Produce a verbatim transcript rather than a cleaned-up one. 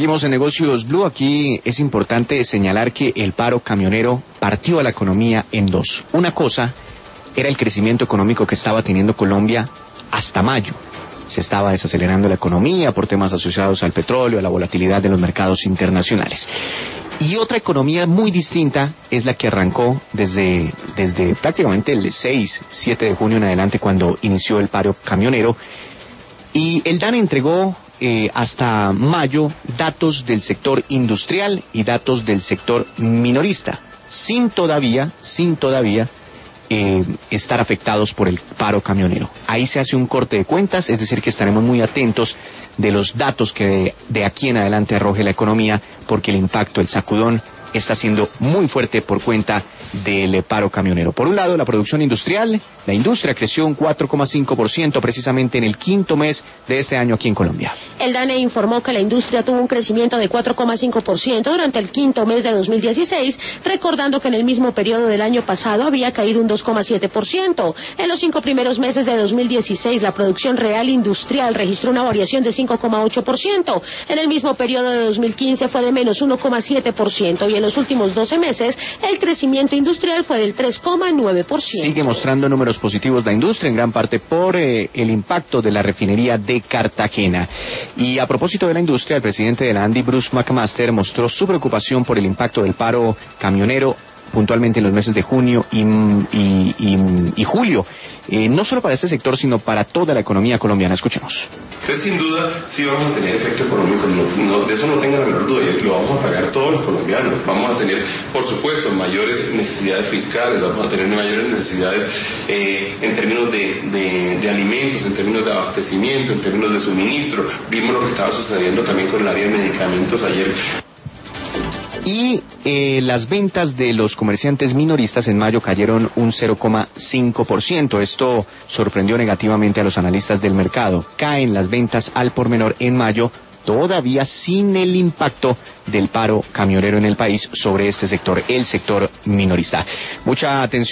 Seguimos en Negocios Blue. Aquí es importante señalar que el paro camionero partió a la economía en dos. Una cosa era el crecimiento económico que estaba teniendo Colombia hasta mayo. Se estaba desacelerando la economía por temas asociados al petróleo, a la volatilidad de los mercados internacionales. Y otra economía muy distinta es la que arrancó desde, desde prácticamente el seis, siete de junio en adelante, cuando inició el paro camionero. Y el DANE entregó eh, hasta mayo datos del sector industrial y datos del sector minorista, sin todavía, sin todavía eh, estar afectados por el paro camionero. Ahí se hace un corte de cuentas, es decir, que estaremos muy atentos de los datos que de, de aquí en adelante arroje la economía, porque el impacto, el sacudón, está siendo muy fuerte por cuenta del paro camionero. Por un lado, la producción industrial, la industria creció un cuatro coma cinco por ciento precisamente en el quinto mes de este año aquí en Colombia. El DANE informó que la industria tuvo un crecimiento de cuatro coma cinco por ciento durante el quinto mes de dos mil dieciséis, recordando que en el mismo periodo del año pasado había caído un dos coma siete por ciento. En los cinco primeros meses de dos mil dieciséis, la producción real industrial registró una variación de cinco coma ocho por ciento. En el mismo periodo de dos mil quince fue de menos uno coma siete por ciento y en los últimos doce meses el crecimiento industrial fue del tres coma nueve por ciento. Sigue mostrando números positivos la industria, en gran parte por eh, el impacto de la refinería de Cartagena. Y a propósito de la industria, el presidente de la ANDI, Bruce McMaster, mostró su preocupación por el impacto del paro camionero puntualmente en los meses de junio y, y, y, y julio, eh, no solo para este sector, sino para toda la economía colombiana. Escuchemos. Entonces, sin duda, sí vamos a tener efecto económico, no, no, de eso no tengan la menor duda, y lo vamos a pagar todos los colombianos. Vamos a tener, por supuesto, mayores necesidades fiscales, vamos a tener mayores necesidades eh, en términos de, de, de alimentos, en términos de abastecimiento, en términos de suministro. Vimos lo que estaba sucediendo también con el área de medicamentos ayer. Y eh, las ventas de los comerciantes minoristas en mayo cayeron un cero coma cinco por ciento. Esto sorprendió negativamente a los analistas del mercado. Caen las ventas al por menor en mayo, todavía sin el impacto del paro camionero en el país sobre este sector, el sector minorista. Mucha atención.